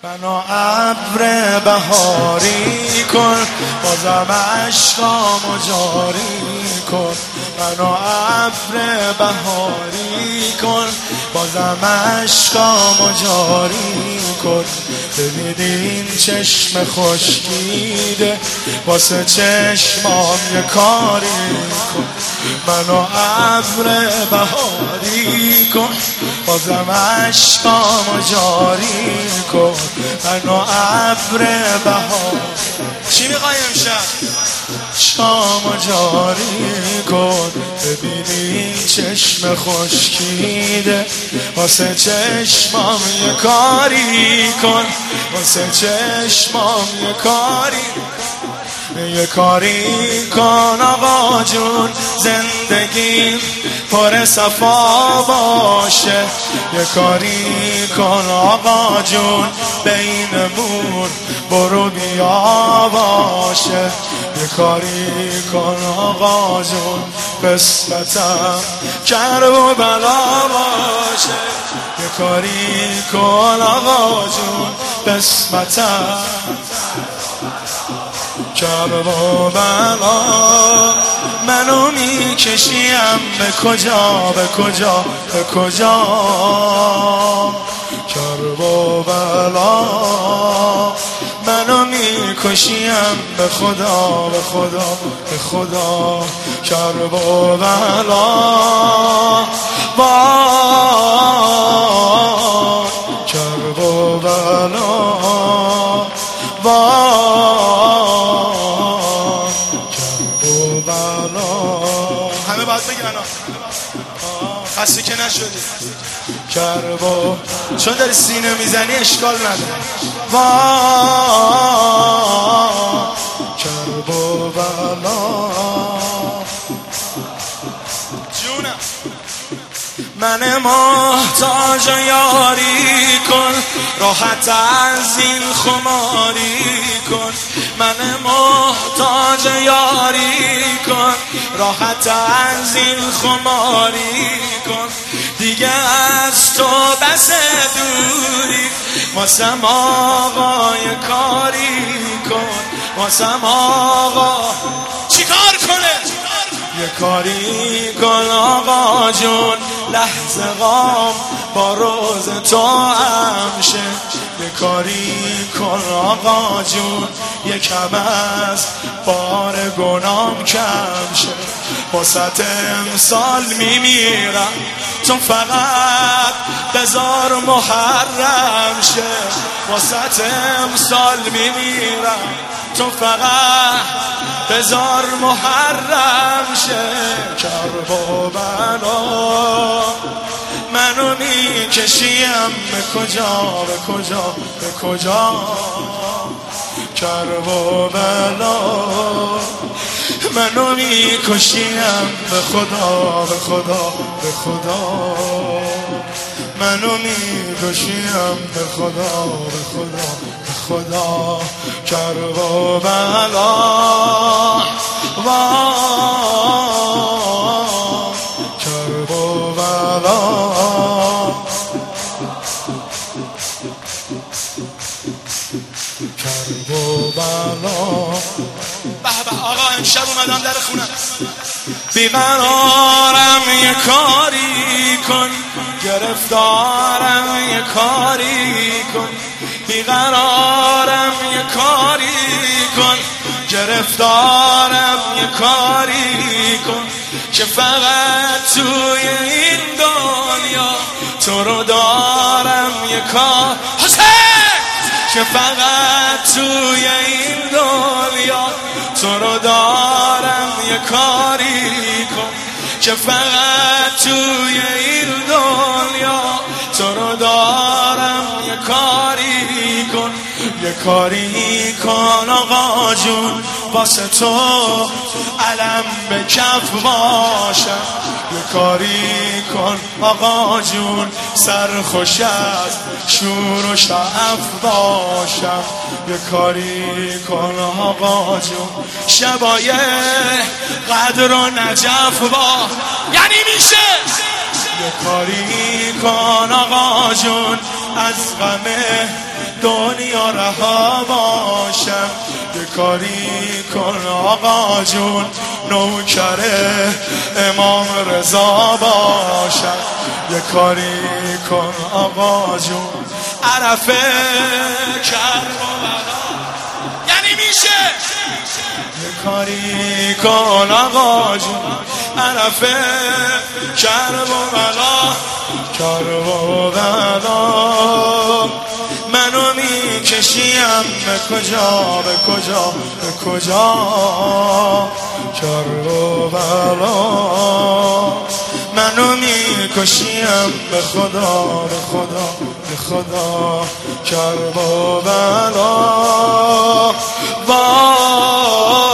منو ابر بهاری کن، بازم عشقامو جاری کن. منو ابر بهاری کن، بازم عشقامو جاری کن. ببین این چشم خشکیده، واسه چشمام یه کاری کن. منو ابر بهاری کن، بازم عشقامو جاری کن. منو ابر بهار چی میخوای امشب؟ شامو جاری کن. ببینی چشم خشکیده، واسه چشمام یه کاری کن. واسه چشمام یه کاری کن آقا جون. زندگی پر صفا باشه، یه کاری کن آقا جون. بینمون برو بیا باشه، یه کاری کن آقا جون. قسمتم کرب و بلا باشه، یه کاری کن آقا جون. قسمتم کرب و بلا. منو میکشیم به کجا، به کجا، به کجا؟ کرب و بلا. منو میکشیم به خدا، به خدا، به خدا. کرب و بلا. کرب و بلا. همه باید بگن خسته که نشدی. کربو چون داری سینه میزنی اشکال نداره. کربو بلا جونم. من محتاج یاری کن، راحت از این خماری کن. من محتاج یاری کن، راحت از این خماری کن. دیگه از تو بس دوری، واسم آقا یه کاری کن. واسم آقا چی کار کنه؟ یه کاری کن آقا جون. لحظه غام با روز تو همشه، یه کاری کن آقا جون. یه کم از بار گنام کم شه. واسط امسال میمیرم، تو فقط بذار محرم شه. واسط امسال میمیرم، تو فقط بذار محرم شه. کرب و بلا. منو میکشیم به کجا، به کجا، به کجا؟ کرب و بلا. منو میکشیم به خدا، به خدا، به خدا. منو میکشیم به خدا، به خدا، به خدا. کرب و بلا. کرب و بلا. کرب و بلا. به به آقا امشب اومدم در خونم. بیقرارم یه کاری کن، گرفتارم یه کاری کن. بیقرارم یه کاری کن، گرفتارم یه کاری کن. که فقط توی این دنیا تو رو دارم یه کار. که فقط توی این دنیا تو رو دارم یه کاری کن. که فقط توی این دنیا تو رو دارم یه کاری کن. یه کاری کن آقا جون، واسه تو علم به کف باشم. یه کاری کن آقا جون، سرخوش از شور و شعف باشم. یه کاری کن آقا جون، شبای قدر و نجف با یعنی میشه. یه کاری کن آقا جون، از غم دنیا رها باشم. یه کاری کن آقا جون نوکر امام رضا باشم. یه کاری کن آقا جون عرفه کربلا یعنی میشه. یه کاری کن آقا جون عرفه کربلا منو میکشیم به کجا به کجا به کجا کربلا منو میکشیم به خدا به خدا به خدا کربلا